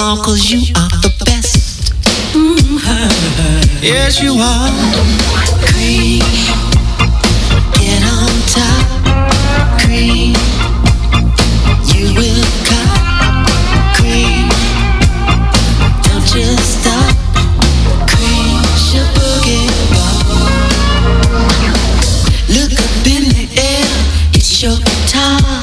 more, 'cause you are the best. Yes, you are. Cream, get on top. Cream, you will come. Cream, don't just stop. Cream, your boogie ball. Look up in the air, it's your time.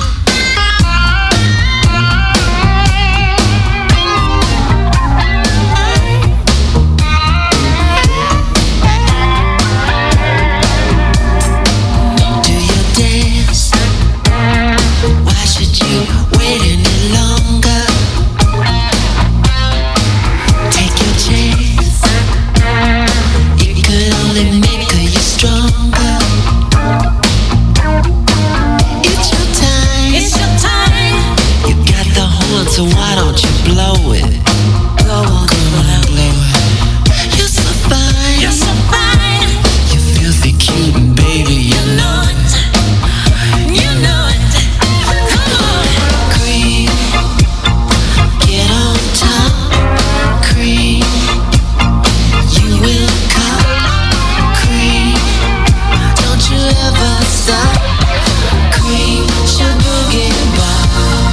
So why don't you blow it? Go on, blow it. You're so fine, you're so fine. You're filthy cute and baby, you know it. You know it. Come on. Cream, get on top. Cream, you will come. Cream, don't you ever stop. Cream, your boogie bar.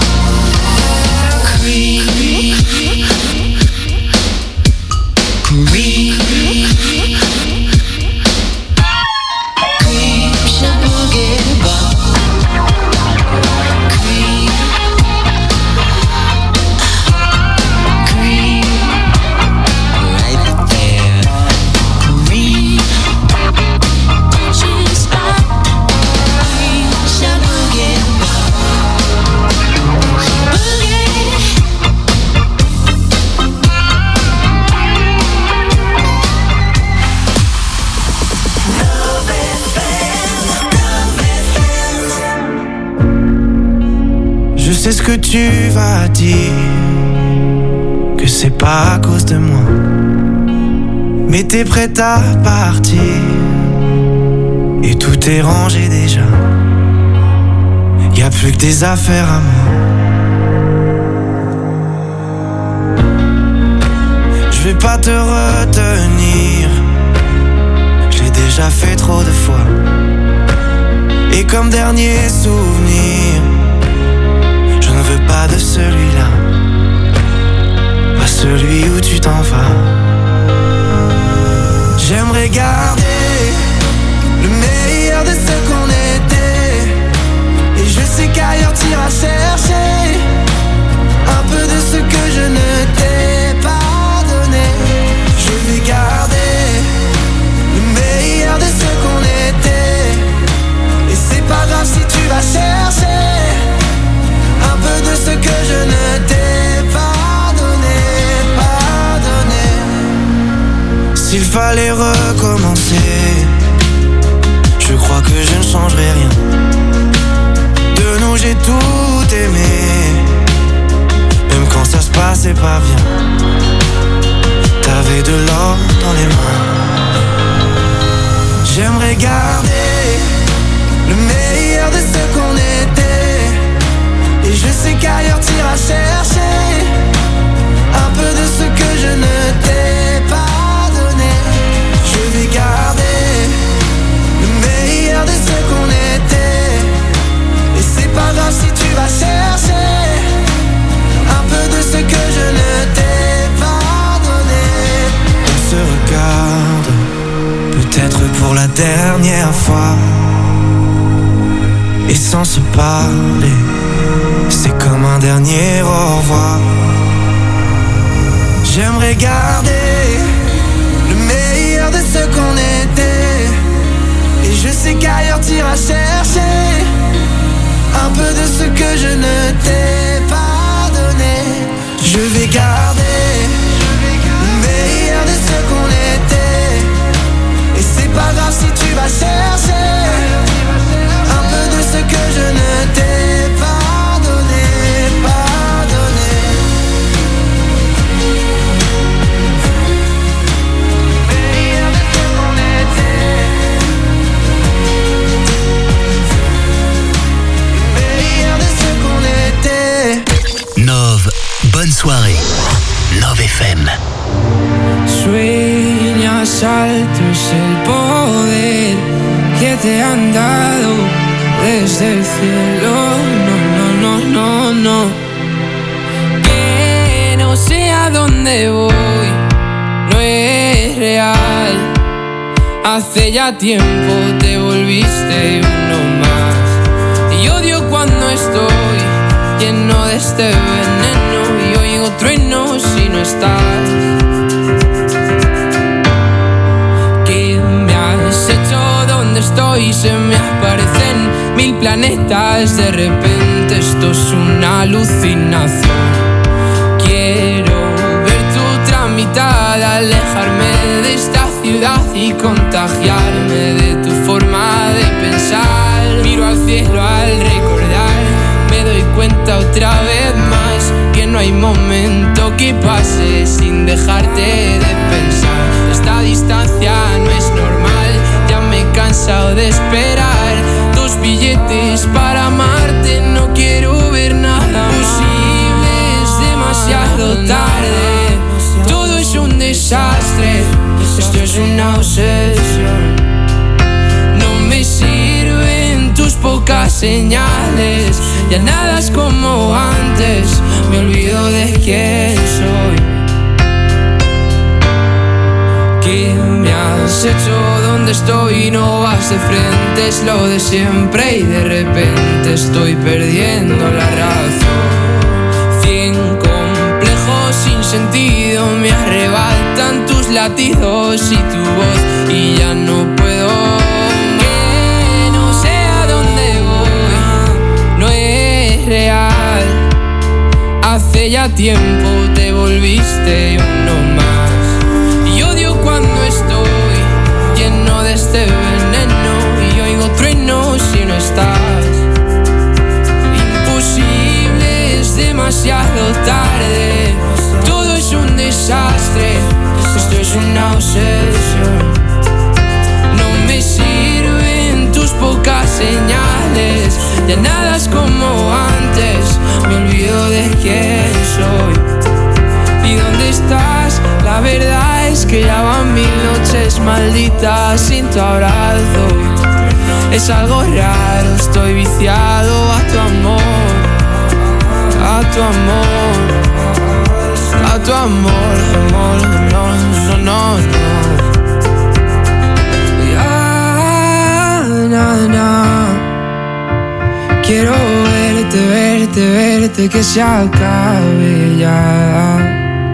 C'est ce que tu vas dire, que c'est pas à cause de moi, mais t'es prête à partir, et tout est rangé déjà. Y'a plus que des affaires à moi. Je vais pas te retenir, je l'ai déjà fait trop de fois. Et comme dernier souvenir, je ne veux pas de celui-là, pas celui où tu t'en vas. J'aimerais garder le meilleur de ce qu'on était, et je sais qu'ailleurs t'iras chercher un peu de ce que je ne t'ai pas donné. Je vais garder le meilleur de ce qu'on était, et c'est pas grave si tu vas chercher un peu de ce que je ne t'ai pas donné, pas donné. S'il fallait recommencer, je crois que je ne changerai rien. De nous j'ai tout aimé, même quand ça se passait pas bien. T'avais de l'or dans les mains. J'aimerais garder le meilleur de ce qu'on était, et je sais qu'ailleurs t'iras chercher un peu de ce que je ne t'ai pas donné. Je vais garder le meilleur de ce qu'on était, et c'est pas grave si tu vas chercher un peu de ce que je ne t'ai pas donné. On se regarde, peut-être pour la dernière fois, et sans se parler, c'est comme un dernier au revoir. J'aimerais garder le meilleur de ce qu'on était, et je sais qu'ailleurs t'iras chercher un peu de ce que je ne t'ai pas donné. Je vais garder le meilleur de ce qu'on était, et c'est pas grave si tu vas chercher un peu de ce que je ne t'ai pas donné, pas donné. Meilleur de ce qu'on était, meilleur de ce qu'on était. Nove, bonne soirée. FM. Sueñas alto, es el poder que te han dado desde el cielo. No. Que no sé a dónde voy, no es real. Hace ya tiempo te volviste uno más. Y odio cuando estoy lleno de este veneno y oigo truenos si no estás. ¿Qué me has hecho? ¿Dónde estoy? Se me aparecen 1000 planetas. De repente esto es una alucinación. Quiero ver tu tramitada, alejarme de esta ciudad y contagiarme de tu forma de pensar. Miro al cielo al recordar, me doy cuenta otra vez más que no hay momento que pase sin dejarte de pensar. Esta distancia no es normal, ya me he cansado de esperar 2 billetes para amarte, no quiero ver nada posible, es demasiado tarde, todo es un desastre, esto es una obsesión. No me sirven tus pocas señales, ya nada es como antes, me olvido de quién soy. ¿Qué me has hecho? ¿Dónde estoy? No vas de frente, es lo de siempre y de repente estoy perdiendo la razón. 100 complejos sin sentido me arrebatan tus latidos y tu voz y ya no puedo. Que no sé a dónde voy, no es real. Hace ya tiempo te volviste uno más. Y odio cuando estoy lleno de este veneno y oigo truenos si no estás. Imposible, es demasiado tarde, todo es un desastre, esto es una obsesión. No me sirven tus pocas señales, ya nada es como antes, me olvido de quién soy. ¿Y dónde estás? La verdad es que ya van 1000 noches malditas sin tu abrazo. Es algo raro, estoy viciado a tu amor, a tu amor, a tu amor, amor, no. Quiero verte, que se acabe ya.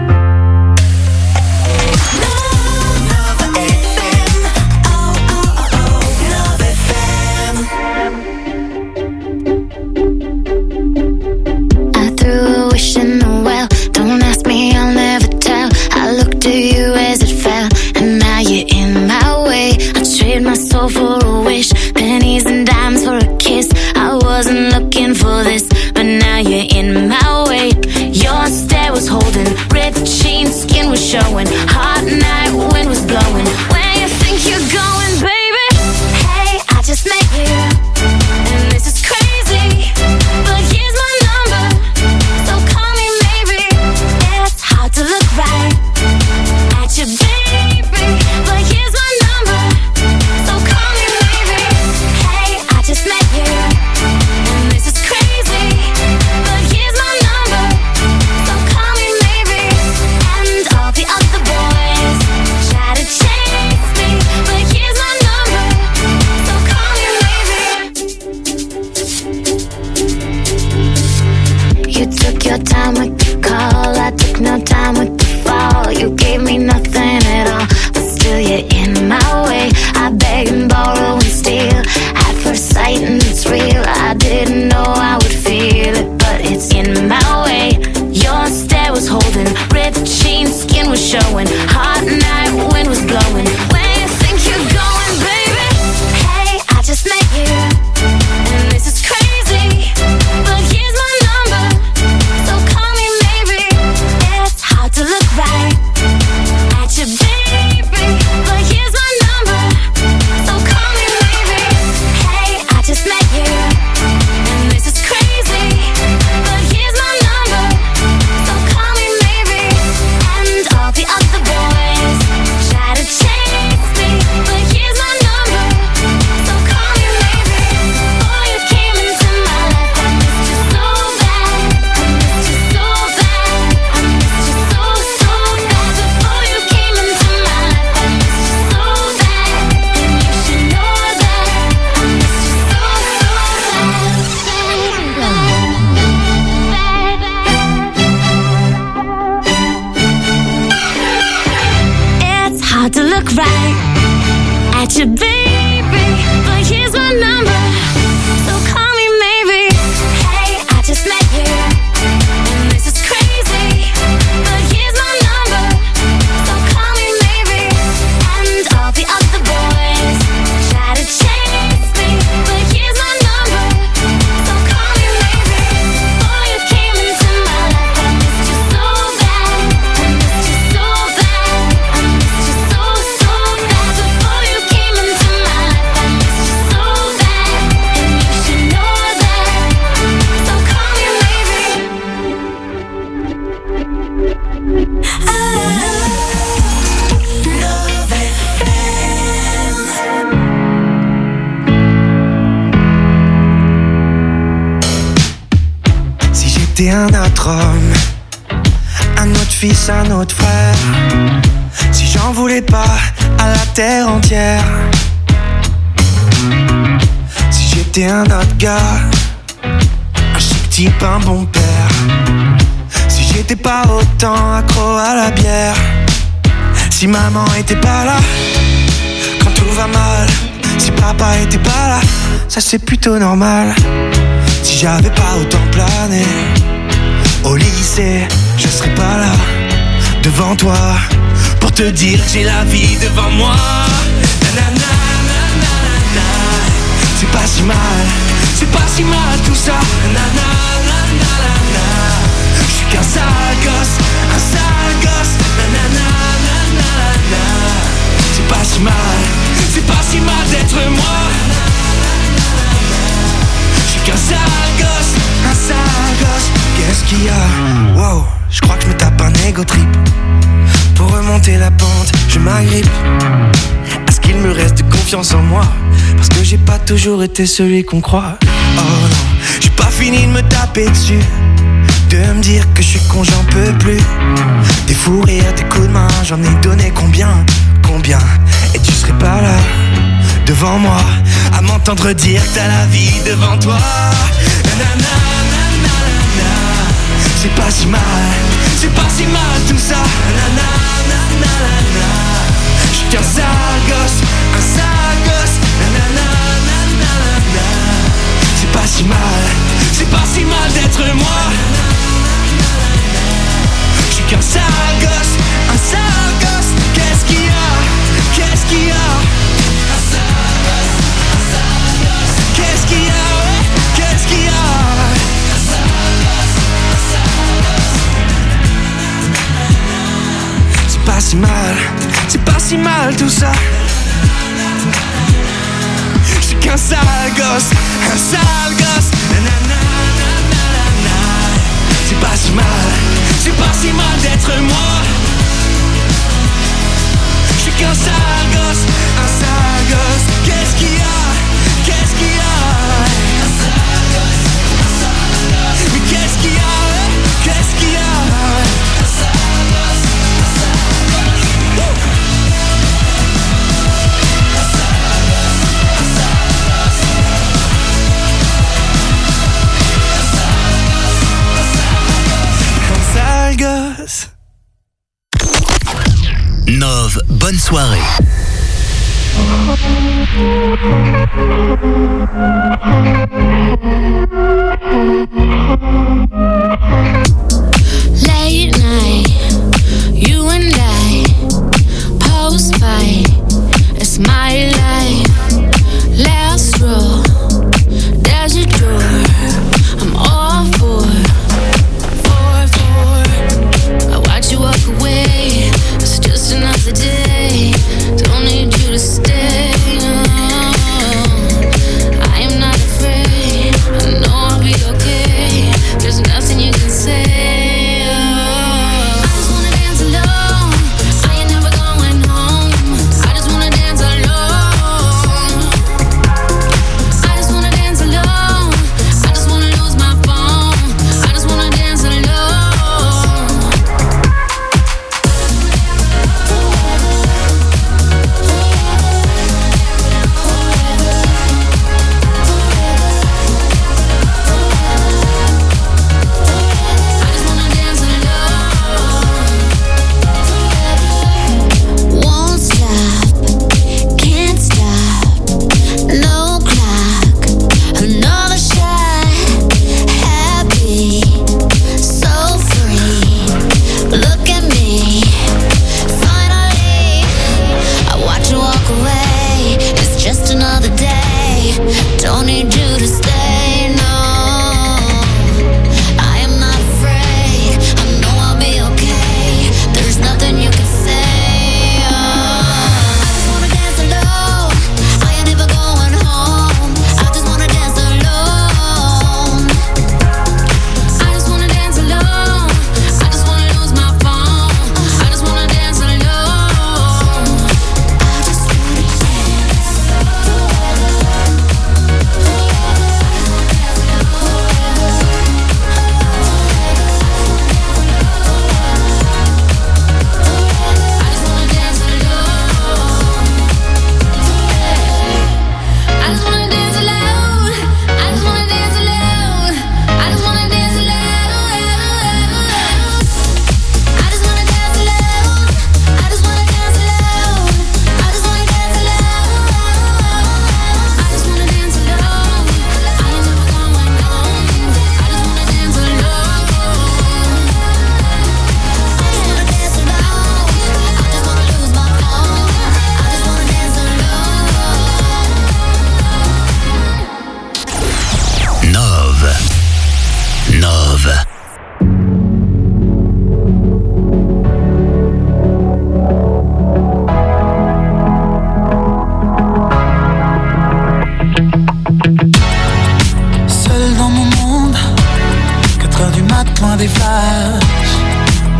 For a wish, pennies and dimes for a kiss. I wasn't looking for this, but now you're in my way. Your stare was holding, ripped jeans, skin was showing. Hot night, wind was blowing. Where you think you're going, baby? Hey, I just met you, and this is crazy, but here's my number, so call me maybe. It's hard to look right at you, baby, but here's my number. Your time with the call, I took no time with the fall. You gave me nothing at all, but still you're in my way. I beg and borrow and steal at first sight, and it's real. I didn't know I would feel it, but it's in my way. Your stare was holding, ripped jeans, skin was showing. Hot night, wind was blowing. Where you think you're going, baby? Hey, I just met you, and this is crazy, but here's my number. To look right at you, baby, but here's my number. look right at your baby, but here's my number, so call me maybe. Hey, I just met you, and this is crazy, but here's my number, so call me maybe. And all the other boys try to chase me, but here's my number, so call me maybe. Before you came into my life, I missed you so bad, I missed you so bad, I missed you so bad. Before you came into my life, I missed you so bad, and you should know that, so call me maybe. Si j'étais un autre homme, un autre fils, un autre frère, si j'en voulais pas à la terre entière, si j'étais un autre gars, un chic type, un bon père, si j'étais pas autant accro à la bière, si maman était pas là quand tout va mal, si papa était pas là, ça c'est plutôt normal. Si j'avais pas autant plané au lycée, je serais pas là devant toi pour te dire que j'ai la vie devant moi. Nanana, nanana, c'est pas si mal tout ça. Nanana, nanana, je suis qu'un sale gosse, nanana, nanana, c'est pas si mal d'être moi. Qu'un sale gosse, qu'est-ce qu'il y a? Wow, je crois que je me tape un ego trip. Pour remonter la pente, je m'agrippe à ce qu'il me reste de confiance en moi, parce que j'ai pas toujours été celui qu'on croit. Oh non, j'ai pas fini de me taper dessus, de me dire que je suis con, j'en peux plus. Des fous rires, des coups de main, j'en ai donné combien? Et tu serais pas là devant moi à m'entendre dire que t'as la vie devant toi. Nanana, nanana, c'est pas si mal tout ça. Nanana, nanana, je suis qu'un sale gosse, nanana, nanana, c'est pas si mal d'être moi. Je suis qu'un sale gosse, qu'est-ce qu'il y a? Qu'est-ce qu'il y a? Qu'est-ce qu'il y a? Qu'est-ce qu'il y a? C'est pas si mal tout ça. Je suis qu'un sale gosse, nanana, nanana, c'est pas si mal d'être moi. Je suis qu'un sale gosse, qu'est-ce qu'il y a? Qu'est-ce qu'il y a? Mais qu'est-ce qu'il y a? Qu'est-ce qu'il y a? Un sale gosse. Nov, bonne soirée. Late night, you and I, post-fight, it's my life. Last row, there's a door, I'm all for. I watch you walk away, it's just another day, don't need you to stay. I am not afraid, I know I'll be okay, there's nothing you can say.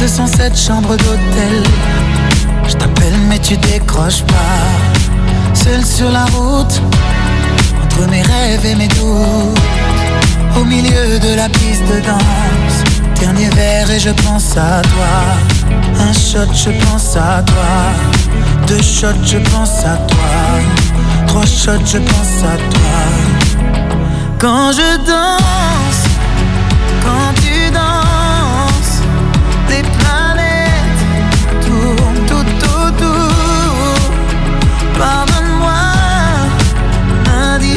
207 chambres d'hôtel. Je t'appelle mais tu décroches pas. Seul sur la route, entre mes rêves et mes doutes, au milieu de la piste de danse. Dernier verre et je pense à toi. Un shot, je pense à toi. 2 shots, je pense à toi. 3 shots, je pense à toi. Quand je danse, quand tu danses, les planètes tournent tout autour. Pardonne-moi l'indifférence,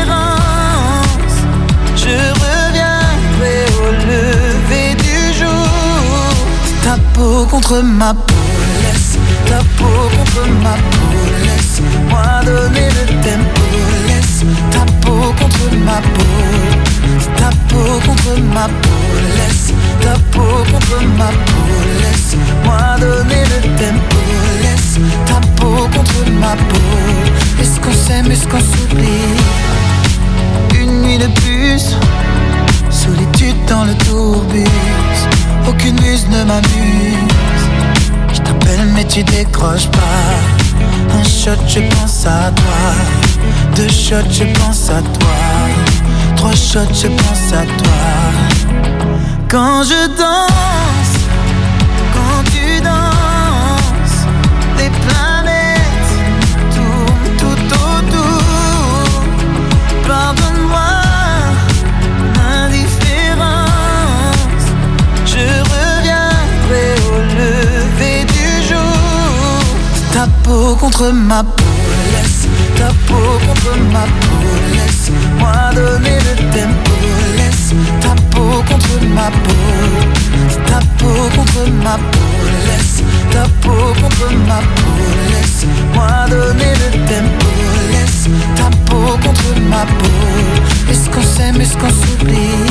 je reviendrai au lever du jour. Ta peau contre ma peau, laisse ta peau contre ma peau, laisse-moi donner le tempo, laisse ta peau contre ma peau, ta peau contre ma peau, laisse ta peau contre ma peau, laisse-moi donner le tempo, laisse ta peau contre ma peau. Est-ce qu'on s'aime, est-ce qu'on s'oublie? Une nuit de plus, solitude dans le tourbus, aucune muse ne m'amuse. Je t'appelle mais tu décroches pas. Un shot, je pense à toi. 2 shots, je pense à toi. 3 shots, je pense à toi. Quand je danse, quand tu danses, les planètes tournent tout autour. Pardonne-moi l'indifférence, je reviendrai au lever du jour. Ta peau contre ma peau, laisse ta peau contre ma peau, laisse-moi donner le tempo, laisse ta peau contre ma peau, ta peau contre ma peau, laisse ta peau contre ma peau, laisse-moi donner le tempo, laisse ta peau contre ma peau. Est-ce qu'on s'aime, est-ce qu'on s'oublie?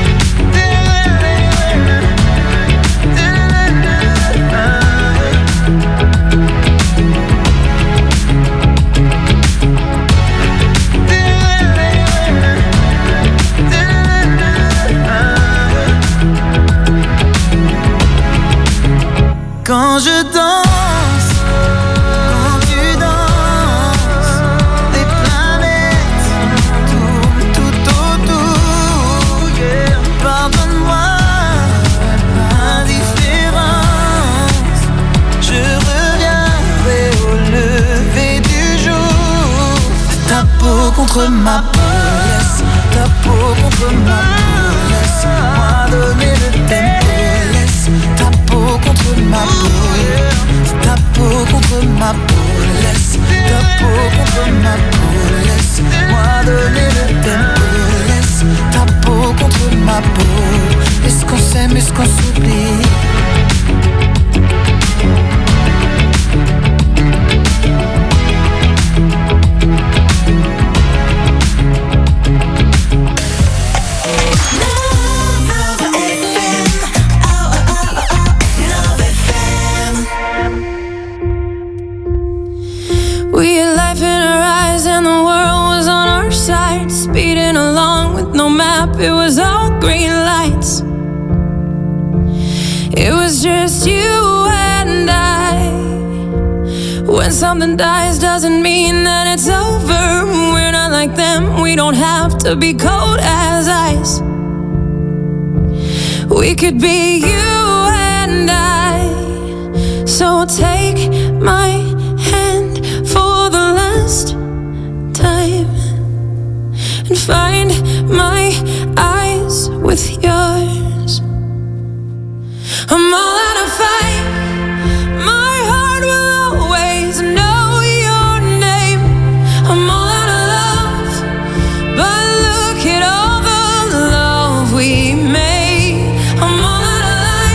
Quand je danse, quand tu danses, les planètes tournent tout autour. Yeah. Pardonne-moi l'indifférence, je reviendrai au lever du jour. Ta peau contre ma peau, laisse ta peau contre ma peau, laisse-moi donner le tempo, laisse ta peau contre ma peau, ta peau contre ma peau, laisse ta peau contre ma peau, laisse-moi donner le tempo, laisse ta peau contre ma peau. Est-ce qu'on s'aime, est-ce qu'on s'oublie? We had life in our eyes and the world was on our side, speeding along with no map, it was all green lights. It was just you and I. When something dies doesn't mean that it's over. We're not like them, we don't have to be cold as ice. We could be you and I. So take my hand for the last time and find my eyes with yours. I'm all out of fight. My heart will always know your name. I'm all out of love, but look at all the love we made. I'm all out of light.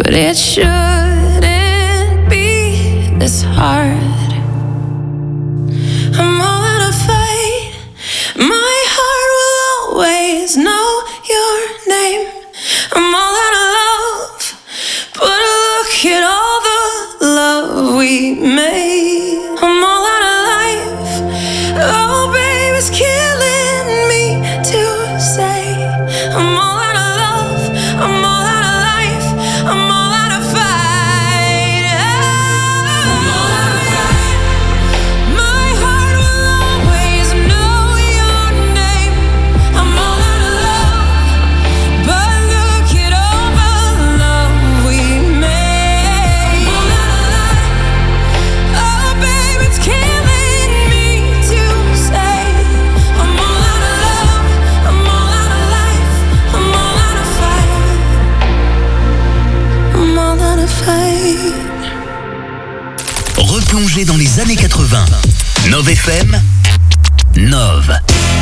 but it shouldn't be this hard. I'm all out of fight. My heart will always know your name. I'm all out of love, but look at all the love we made. I'm all out of life. Oh, babe, it's killing me to say. I'm all out of love. I'm all out of life. I'm all out of fight. I'm all out of fight. My heart will always know your name. I'm all out of love, but look at all the love we made. I'm all out of life. Oh, babe, it's killing me to say. I'm all out of love. I'm all out of life. I'm all out of fight. I'm all out of fight. Replongez dans les années 80. Nove FM, Nove.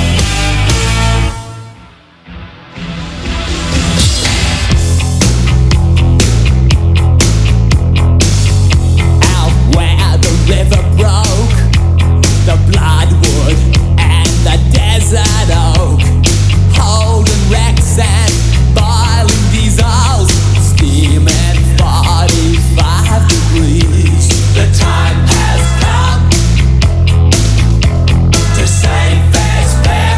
Out where the river broke, the bloodwood and the desert oak, holding wrecks and boiling diesels, steaming 45 degrees. The time has come to save this fair.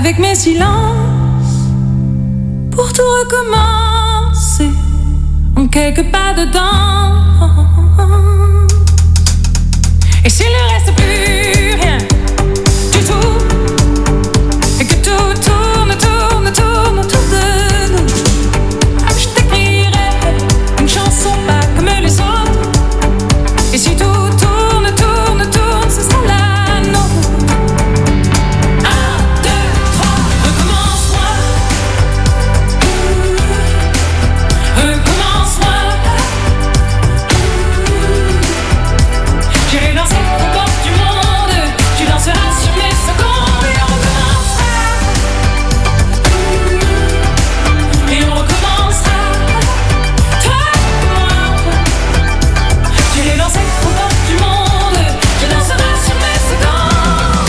avec mes silences, pour tout recommencer en quelques pas dedans. Et s'il ne reste plus rien du tout, et que tout tourne, tourne, tourne autour de nous, je t'écrirai une chanson pas comme les autres. Et si tout tourne, tourne, tourne, ce sera la nôtre. 1, 2, 3, recommence-moi. Recommence-moi. J'irai danser aux portes du monde. Tu danseras sur mes secondes. Et on recommencera. Et on recommencera. Toi et moi. J'irai danser aux portes du monde. Tu danseras sur mes secondes.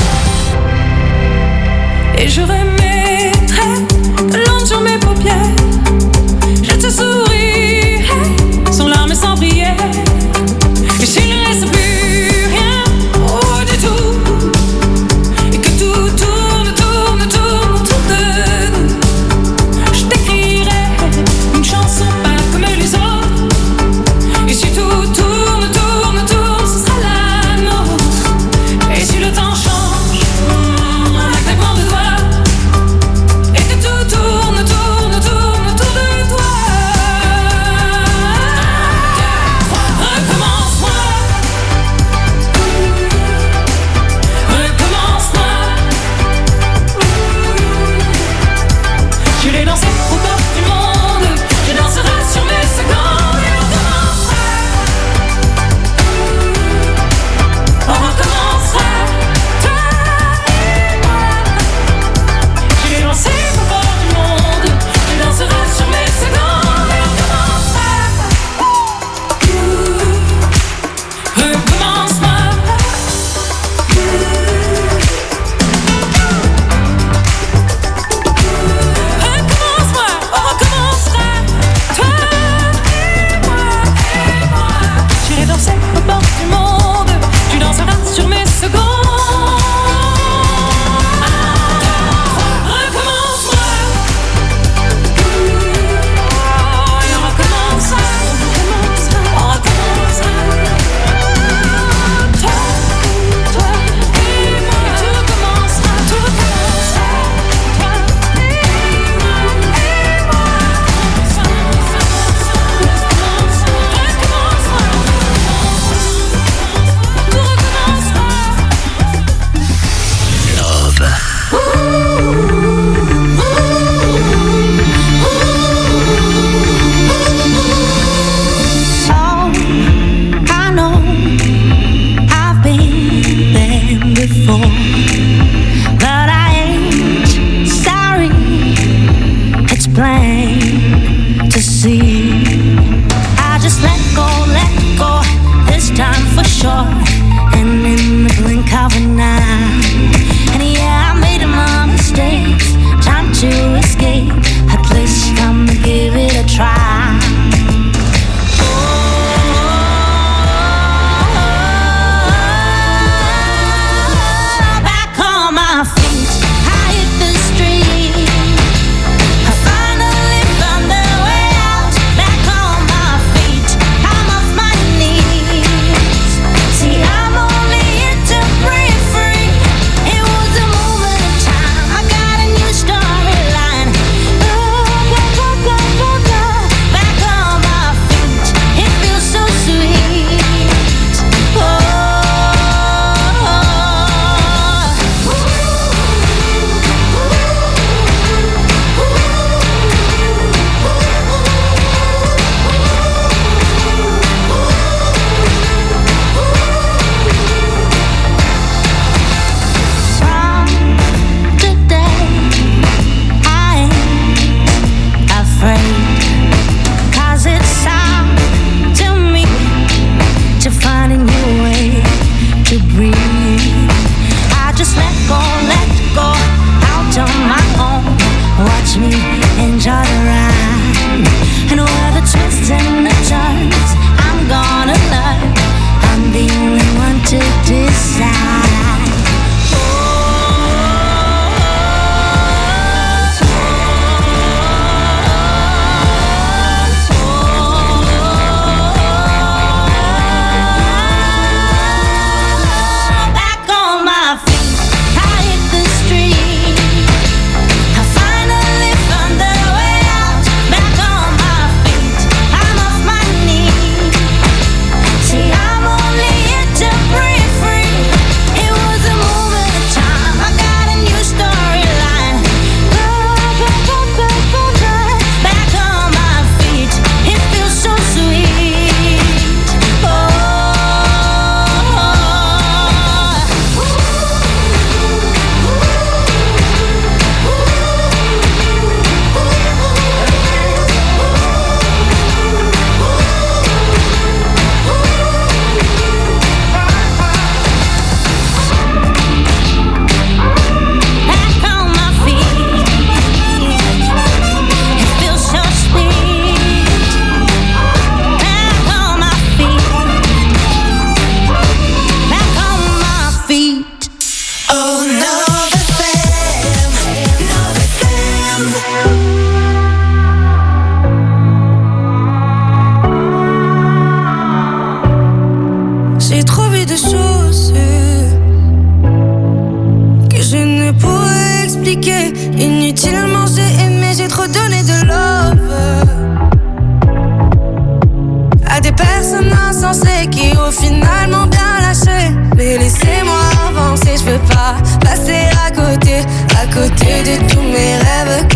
Et je remettrai de l'encre sur mes paupières. Je te sourirai sans larmes et sans prière. Et s'il ne reste plus rien, oh du tout, et que tout tourne, tourne, tourne autour de nous, je t'écrirai une chanson pas comme les autres. Et si tout tourne, tourne, tourne, ce sera la nôtre. Et si le temps change, en un claquement de doigts, et que tout tourne, tourne, tourne autour de toi. Recommence-moi. Recommence-moi. J'irai danser aux portes du monde. Tu danseras sur mes secondes. Et on recommencera. On recommencera. Toi et moi. J'irai danser aux portes du monde. Tu danseras sur mes secondes. Et on recommencera. Recommence-moi. Recommence-moi, on recommencera. Toi et moi. J'irai danser aux portes du monde. Tu danseras sur mes secondes. 1, 2, 3, recommence-moi. Et on recommencera. On recommencera. Toi et moi. Tout recommencera. Tout recommencera. Toi et moi. Oh, I know I've been there before, but I ain't sorry. It's plain to see. I just let go this time for sure, and in the blink of an eye. And yeah, I made my mistakes, time to escape. At least I'm gonna give it a try. Back on my feet, I hit the street. I finally found the way out.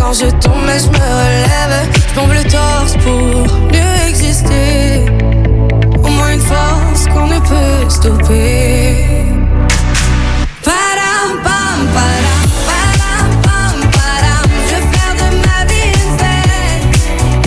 quand je tombe mais je me relève. Je bombe le torse pour mieux exister. Au moins une force qu'on ne peut stopper. Padam, pam, padam, padam, pam, padam. Je veux faire de ma vie une fête.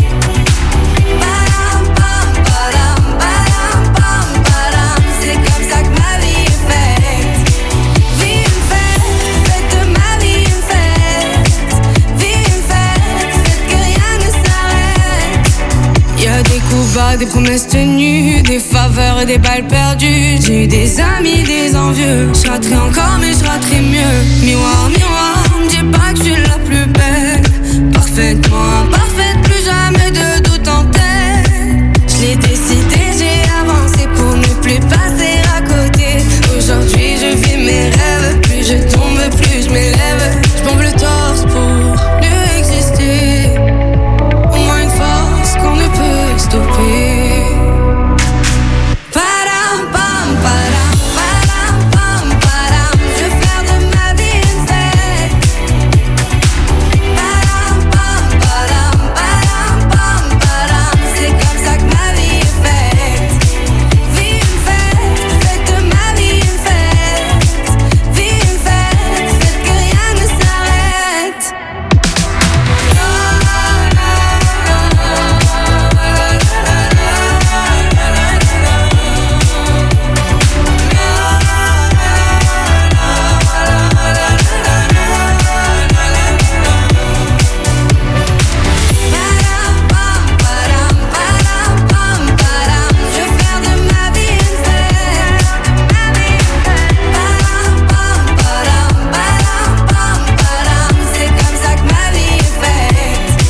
Padam, pam, padam, padam, pam, padam. C'est comme ça que ma vie est faite. Vie une fête, faites de ma vie une fête. Vie une fête, faites que rien ne s'arrête. Y'a des coups bas, des promesses tenues, des faveurs et des balles perdues. J'ai eu des amis, des envieux. Je raterai encore mais je raterai mieux. Miroir, miroir, me dis pas que je suis la plus belle. Parfaitement imparfaite, plus jamais de doute en tête. Je l'ai décidé, j'ai avancé pour ne plus passer à côté. Aujourd'hui je vis mes rêves. Plus je tombe, plus je m'élève. Je bombe le torse pour mieux exister. Au moins une force qu'on ne peut stopper. Padam, pam, padam, padam, pam, padam. Je veux faire de ma vie une fête. Padam, pam, padam, padam, pam, padam. C'est comme ça que ma vie est faite. Vie une fête, faites de ma vie une fête. Vie une fête, faites que rien ne s'arrête. Padam, pam, padam, padam, pam, padam. Je veux faire de ma vie une fête. Padam, pam, padam, padam, pam, padam. C'est comme ça que ma vie est faite.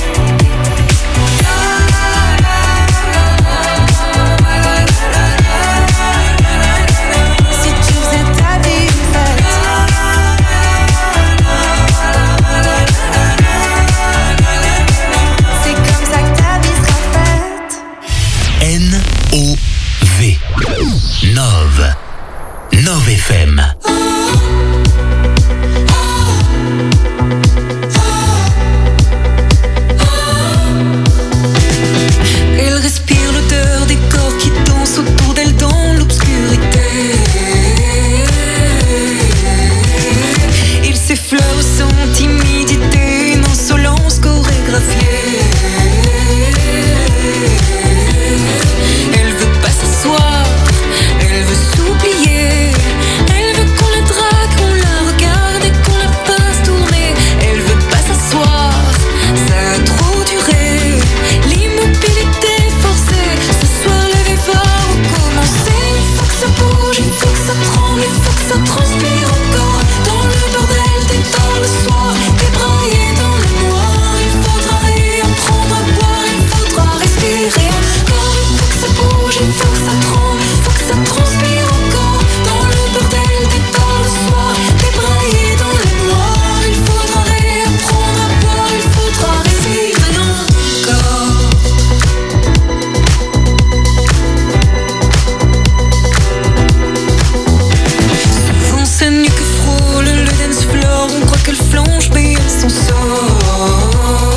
Si tu faisais ta vie une fête. C'est comme ça que ta vie sera faite. N-O-V. Nove. Nove FM. Elle respire l'odeur des corps qui dansent autour d'elle dans l'obscurité. Il s'effleure sans timidité, une insolence chorégraphiée. Elle veut pas s'asseoir, elle veut s'oublier. Elle veut qu'on la drague, qu'on la regarde et qu'on la fasse tourner. Elle veut pas s'asseoir, ça a trop duré. L'immobilité forcée, ce soir le vivre va recommencer. Il faut que ça bouge, il faut que ça tremble, il faut que ça transpire encore. Dans le bordel des temps le soir, débraillé dans le noir. Il faudra réapprendre à boire, il faudra respirer encore. Il faut que ça bouge, il faut que ça tremble, il faut que ça transpire encore. Dans le bordel des temps le soir, débraillé dans le noir. Il faudra réapprendre à boire, il faudra respirer encore. Souvent sa nuque frôle le dance floor. On croit qu'elle flanche mais elle s'en sort.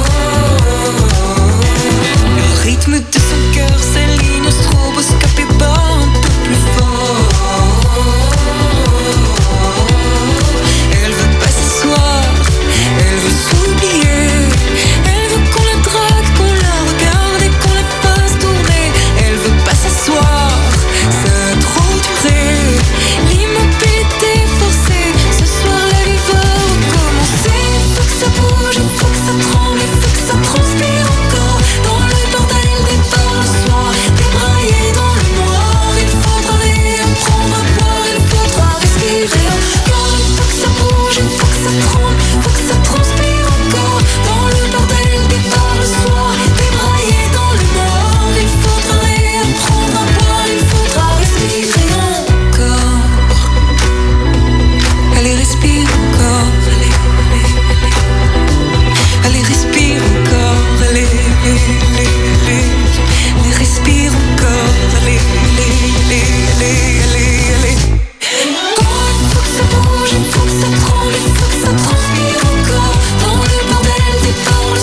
Le rythme de son cœur s'aligne au stroboscope et bat un peu plus fort. Elle veut pas s'asseoir, elle veut s'oublier. Elle veut qu'on la drague, qu'on la regarde et qu'on la fasse tourner. Elle veut pas s'asseoir, ça a trop duré. L'immobilité forcée, ce soir la vie va recommencer. Il faut que ça bouge, il faut que ça tremble, il faut que ça transpire encore. Dans le bordel des bars le soir, débraillé dans le noir. Il faudra réapprendre à boire, il faudra respirer encore. Il faut que ça bouge, il faut que ça tremble, il faut que ça transpire encore. Dans le bordel des bars le soir, débraillé dans le noir. Il faudra réapprendre à boire, il faudra respirer encore. Allez, respire encore. Allez, respire encore. Allez, respire encore. Allez, allez. Encore, il faut que ça bouge, il faut que ça tremble, il faut que ça transpire encore. Dans le bordel des bars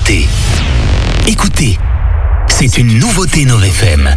nouveauté. Écoutez, c'est une nouveauté Nove FM.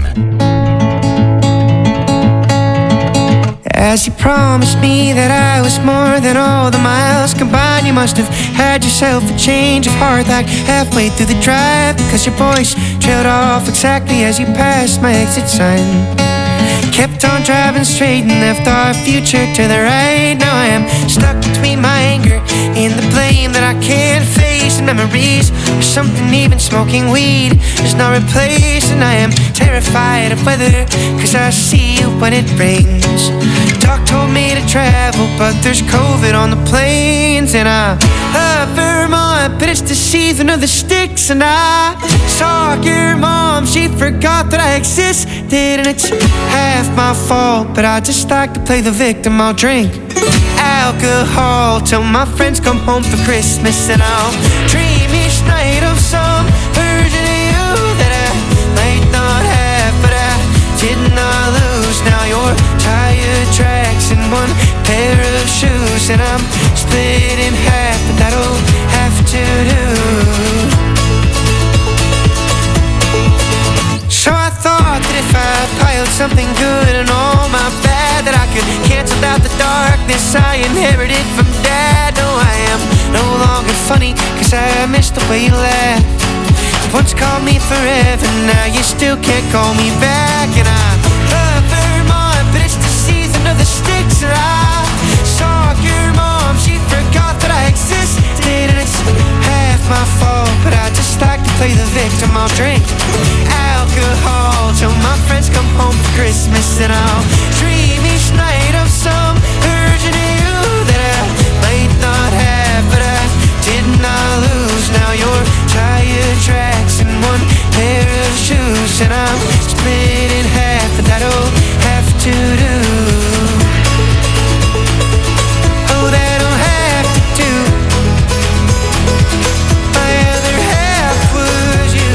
As you promised me that I was more than all the miles combined, you must have had yourself a change of heart like halfway through the drive, because your voice trailed off exactly as you passed my exit sign. Kept on driving straight and left our future to the right. Now I am stuck between my anger and the blame that I can't face, and memories or something even smoking weed is not replaced. And I am terrified of weather, cause I see you when it rains. Doc told me to travel, but there's COVID on the planes. And I love Vermont, but it's the season of the sticks. And I saw your mom, she forgot that I existed, and it's half my fault, but I just like to play the victim. I'll drink alcohol till my friends come home for Christmas, and I'll dream each night of some version of you that I might not have, but I did not lose. Now you're tire tracks and one pair of shoes, and I'm split in half, but that'll have to do. So I thought that if I piled something good and all my bad, that I could cancel out the darkness I inherited from Dad. No, I am no longer funny, cause I miss the way you laughed. You once called me forever, now you still can't call me back. And I love Vermont, but it's the season of the sticks. And I saw your mom, she forgot that I existed, and it's half my fault, but I just like to play the victim. I'll drink alcohol till my friends come home for Christmas, and I'll dream each night of some version of you that I might not have, but I did not lose. Now you're tire tracks and one pair of shoes, and I'm split in half, but that'll have to do. Oh, that'll have to do. My other half was you.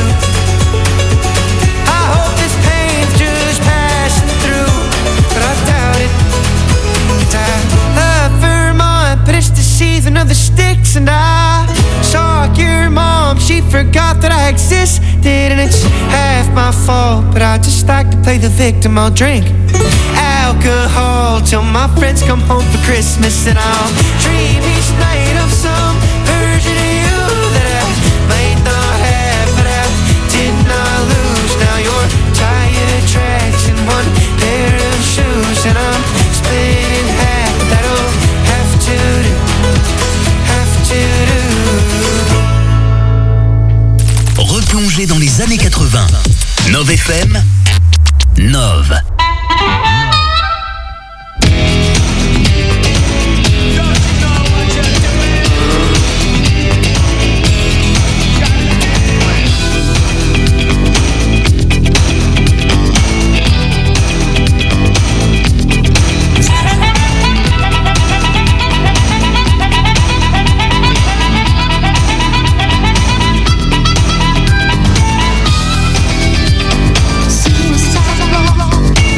I hope this pain's just passing through, but I doubt it. 'Cause I love Vermont, but it's the season of the sticks. And I saw your mom, she forgot that I existed, and it's half my fault, but I just like to play the victim. I'll drink alcohol till my friends come home for Christmas, and I'll dream each night of some version of you that I might not have, but I did not lose. Now you're tire tracks and one pair of shoes, and I'm split in half. That'll have to do, have to do. Replongez dans les années 80. Nove FM, Nove. Suicidal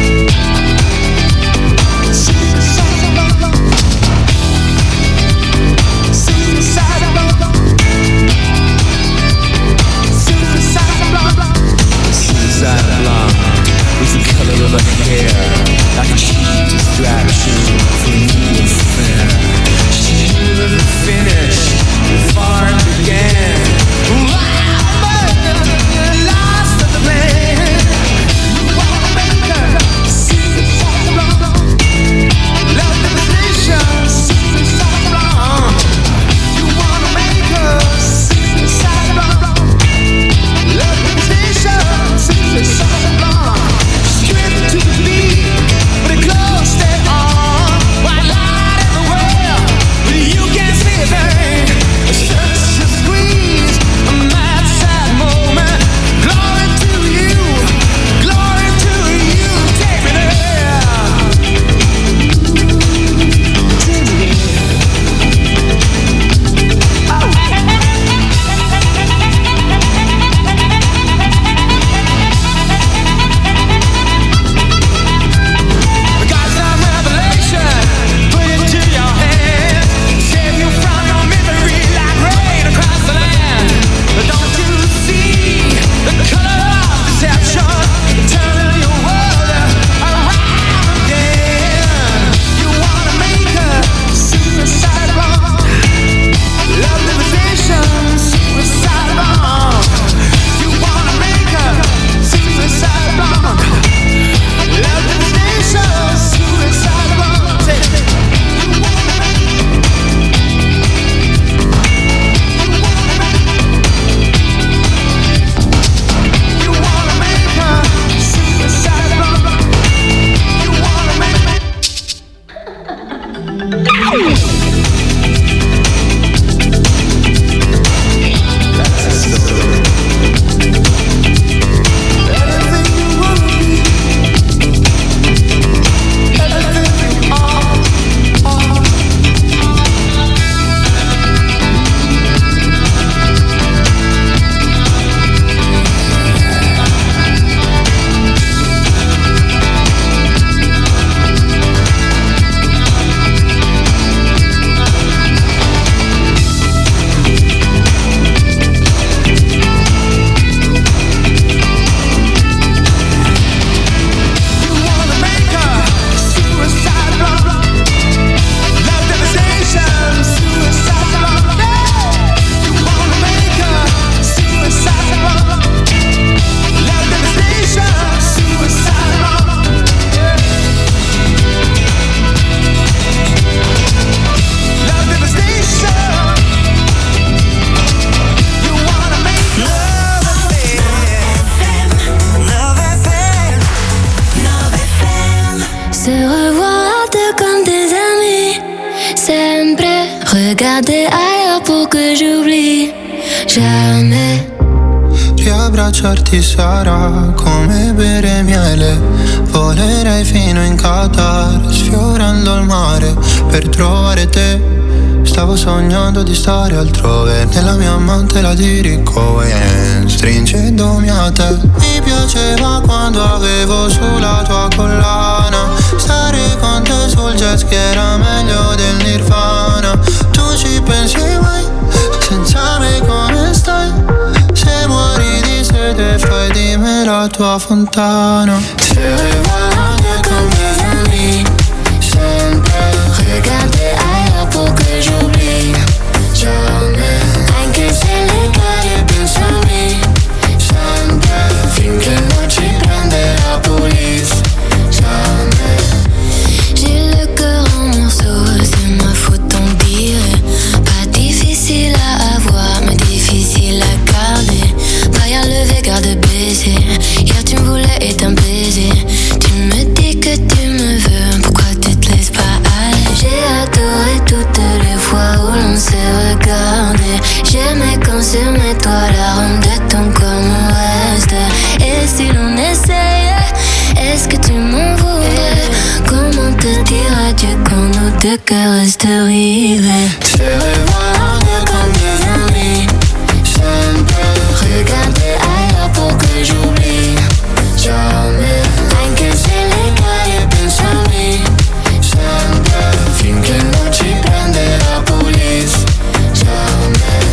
regarder ailleurs pour que j'oublie jamais. Riabbracciarti sarà come bere miele. Volerei fino in Qatar, sfiorando il mare per trovare te. Stavo sognando di stare altrove, nella mia mantela di Rick Owens, stringendomi a te. Mi piaceva quando avevo sulla tua collana, stare con te sul jet ski era meglio del Nirvana. Tu ci pensi mai, senza me come stai? Se muori di sete fai di me la tua fontana. Se vuoi con mes amis, sempre regarder ailleurs pour que j'oublie jamais. Anche se le cade pensami, sempre finché non ci prende la police. Jamais. J'ai le cœur en morceaux, c'est ma faute en dire. Pas difficile à avoir, mais difficile à garder. Pas à lever, garde baiser. Hier tu me voulais et t'un baiser. Tu me dis que tu me veux, pourquoi tu te laisses pas aller? J'ai adoré toutes les fois où l'on s'est regardé. J'aimais quand sur mes toits l'arôme de ton corps me reste. Et si l'on essayait, est-ce que tu m'en voudrais? Comment te dire adieu quand nos deux cœurs restent rivés? Se revoir comme des amis, sempre regarder ailleurs pour que j'oublie jamais. Anche se le cade pensami, sempre finché non ci prende la police. Jamais.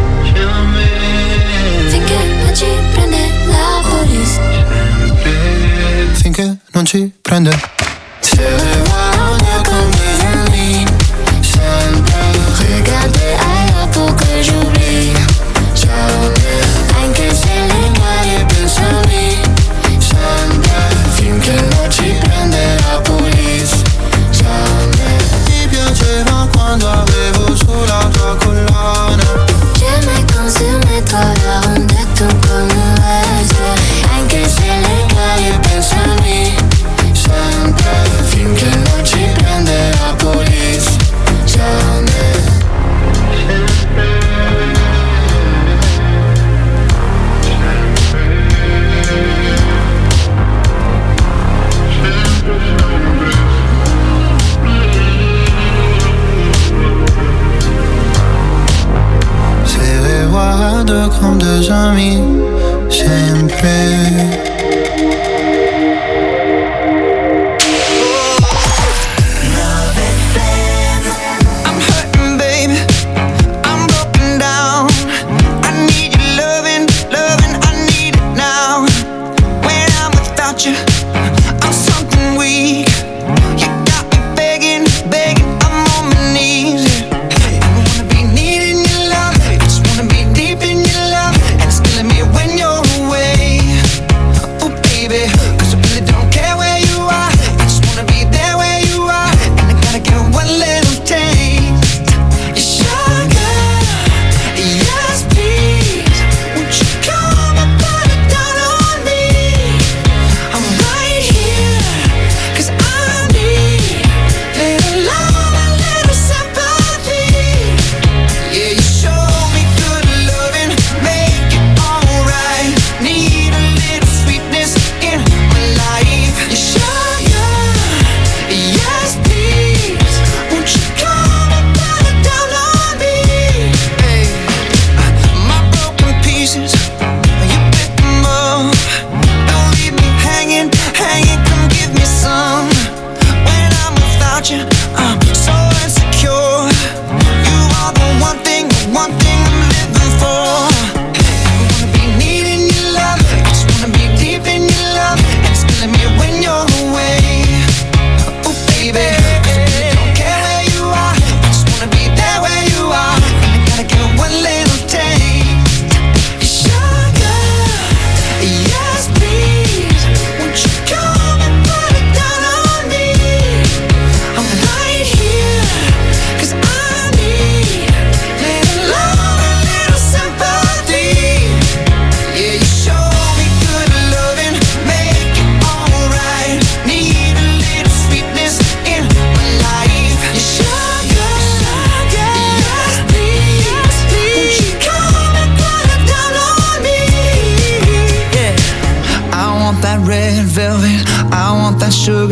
Finché non ci prende la police. Finché non ci prende. Se revoir comme des amis, sempre regarder ailleurs pour que j'oublie jamais. Anche se le cade pensami, sempre finché non ci prende la police. Jamais. Ti piaceva quando avevo sulla tua collana. J'aimais quand sur mes toits l'arôme de ton corps me reste. Anche se le cade pensami, sempre finché non ci prende la police. Jamais. Se regarde comme des amis, sempre. When you're away,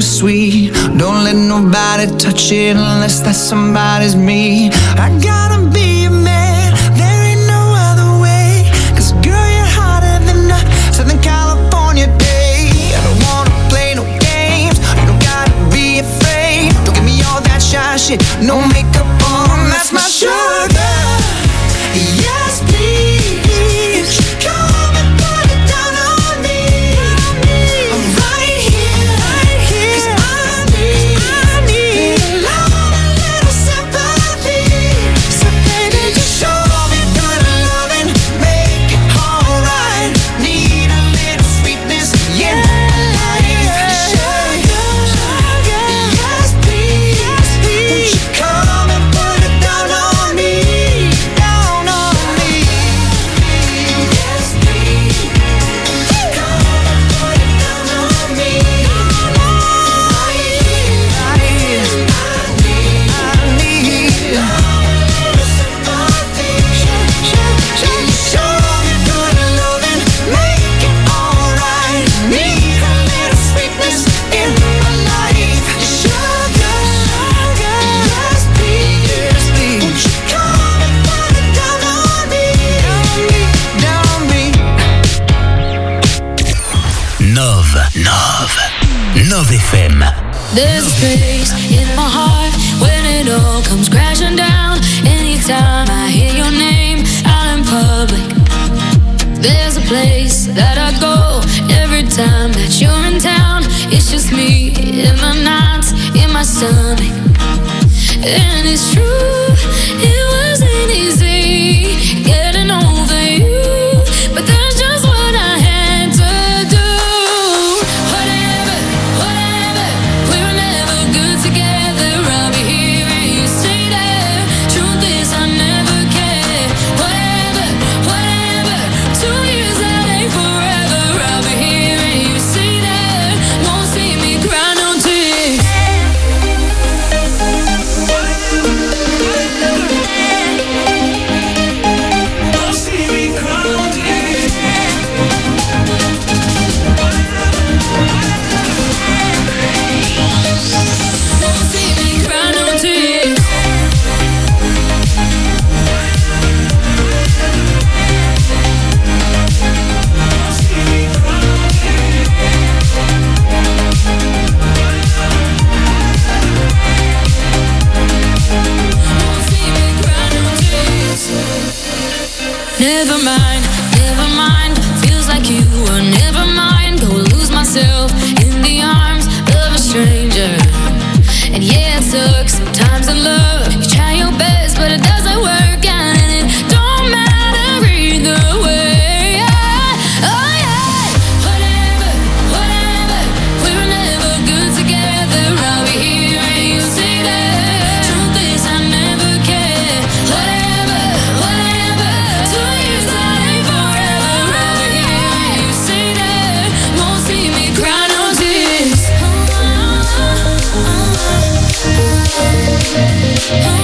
sweet. Don't let nobody touch it unless that somebody's me. I gotta be a man, there ain't no other way. 'Cause girl, you're hotter than a Southern California day. I don't wanna play no games, you don't gotta be afraid. Don't give me all that shy shit, no makeup on, that's my sugar. Yes, please, come and put it down on me. I'm right here, 'cause I need a lot, a little sympathy. So baby, just show me good loving, make it alright. Need a little sweetness in my life. Sugar, yes please, won't you come and put it down on me, down on me. Yes please, come and put it down on me. I need a little sympathy. Show me good loving, make it alright. Need a little sweetness in my life. Sugar, yes please, won't you come and put it down on me, down on me. Nove FM. There's a place in my heart when it all comes crashing down. Anytime I hear your name out in public, there's a place that I go every time that you're in town. It's just me in the nights, in my stomach. And it's true, it wasn't easy getting over you, but that's just what I had to do. Whatever, we were never good together. I'll be here and you stay there. Truth is I never cared. Whatever, 2 years that ain't forever. I'll be here and you stay there. Won't see me cry no tears. Won't see me cry no tears. Won't see me cry no tears. Never mind, feels like you were never mine. Go lose myself in the arms of a stranger. And yeah, it sucks sometimes in love. You try your best, but it doesn't work out, and it don't matter either way. Oh yeah, whatever, we were never good together. I'll be here and you stay there. Truth is I never cared. Whatever, 2 years that ain't forever. I'll be here and you stay there. Won't see me cry no tears. Oh,